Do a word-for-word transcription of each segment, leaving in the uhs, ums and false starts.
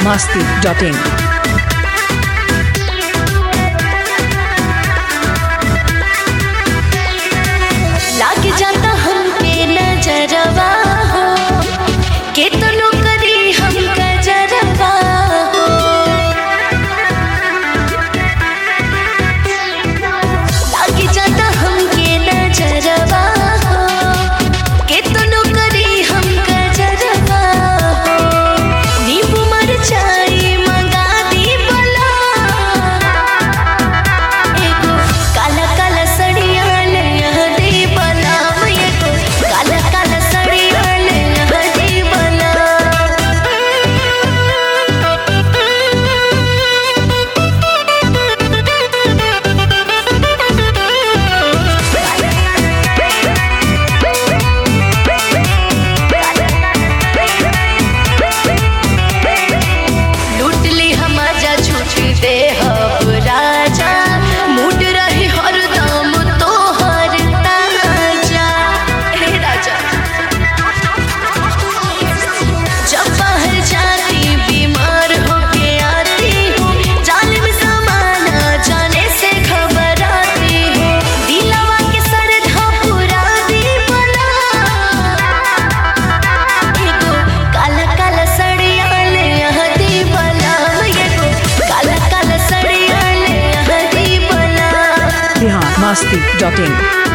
masti dot in. लाग जाता हमके नजरवा हो केतनो करी हम गजरवा हो। लाग जाता हमके नजरवा हो केतनो करी हम गजरवा हो। नींबू मिर्चाई मंगा दी बला एगो काला काला सड़िया ले दे बला एगो काला काला सड़िया ले दे बला। लूट ली हम आजा छुट्टी दे हब राजा मूड रही हरदम तोहर ताजा। हे राजा जब बाहर जाती बीमार होके आती हूँ जालिम समाना जाने से घबराती हूँ। दिलवा के सरधा पूरा दी बला एगो काला काला सड़िया ले दी बला एगो काला काला सड़िया ले दी बला। Bihar masti dot in.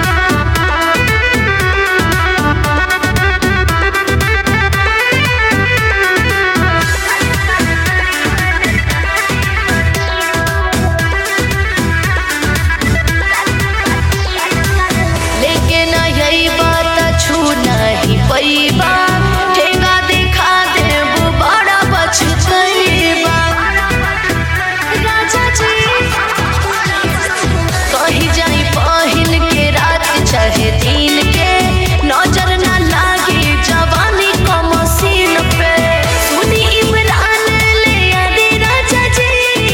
लेकिन यही बात छू नहीं पैबा ठेंगा दिखा देबू बड़ा बचतैबा। राजा जी कहीं जाई पहिन के रात चाहे दिन के नजर ना लागे जवानी का मशीन पे। सुनी इमरान ले आदि राजा जी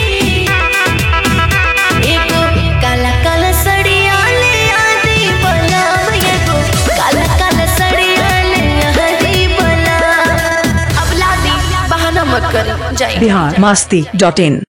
एगो काला काला सड़िया ले आदि बला एगो काला काला सड़िया ले आदि बला। अब लादी बहाना मत कर जाए। Bihar masti dot in.